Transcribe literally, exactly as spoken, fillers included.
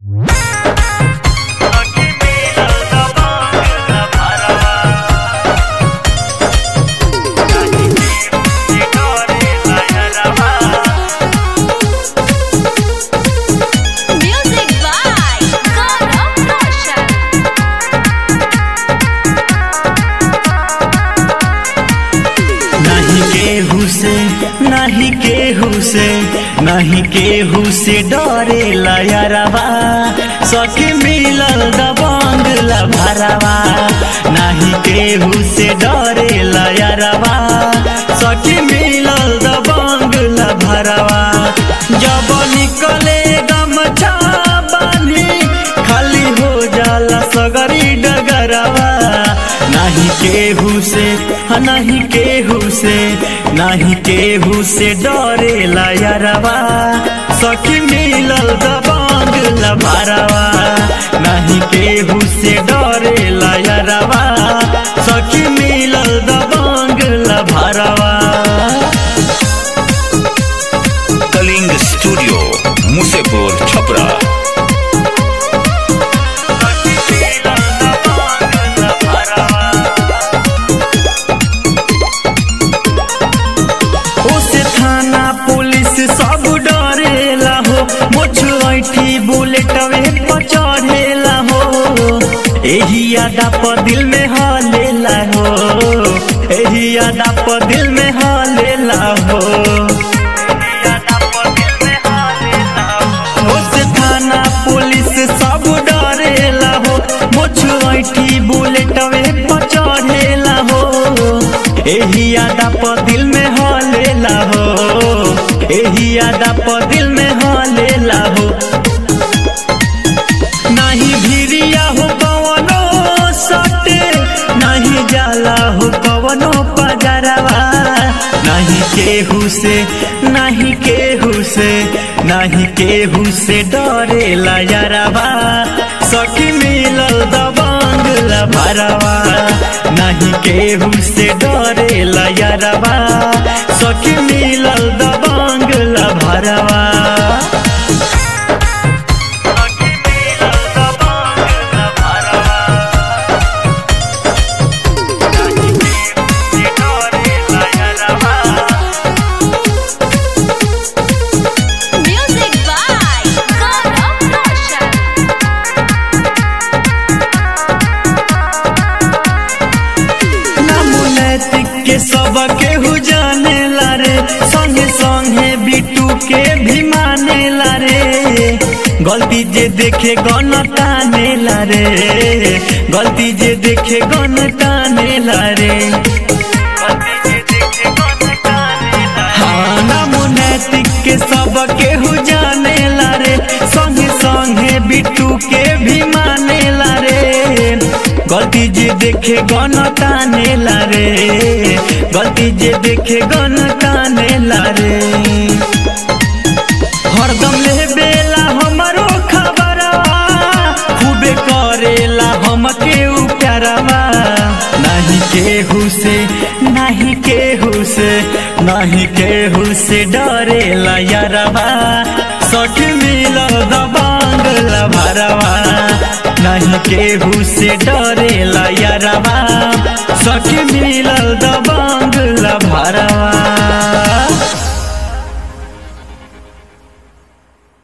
नहीं केहू से नहीं केहू से डरे यारवा सखी मिलल दबंग भरवा। नहीं केहू से डरे यारवा सखी मिलल दबंग भरवा। जब निकले गमछा बानी खाली हो जाला सगरी डगरवा। नहीं केहू से नहीं केहू से नहीं केहू से डरे यारवा सखी मिलल दबंग भरवा। नहीं केहू से डरे यारवा सखी मिलल दबंग भरवा। कलिंग स्टूडियो मुसेपुर छपरा। सब डरेला हो मुझी बुलेटवे पर चढ़ेला हो। एही यादा पर दिल में हलेला हो एही यादा पर दिल में हलेला हो। उस थाना पुलिस सब डरेला हो मुझी बुलेटवे पर चढ़ेला हो। एही यादा पर दिल में हलेला हो एही यादा पर दिल में हलेला हो। नहीं भिरिया हो कवनो सटे नहीं जाला हो कवनो पजरवा। नहीं केहू से नहीं केहू से नहीं केहू से डरे यारवा सखी मिलल दबंग भरवा। नहीं केहू से डरे यारवा सखी मिलल दबंग भरवा। के सब केहू जाने ला रे संगे संगे बिट्टू के भी माने ला रे। गलती जे देखे गन ताने ला रे गलती जे देखे गन ताने ला रे। हाँ नैतिक के सब केहू जाने ला रे संगे संगे बिट्टू के भी माने ला रे। गलती जे देखे गन ताने ला रे गलती जे देखे गन ताने ला रे। हरदम ले बेला हमारो खबरवा खूबे करेला हमके प्यारवा। नहीं केहू से नहीं केहू से नहीं केहू से डरे यारवा सखी मिलल दबंग भरवा। नहीं केहू से डरे यारवा सखी मिलल दबंग भरवा।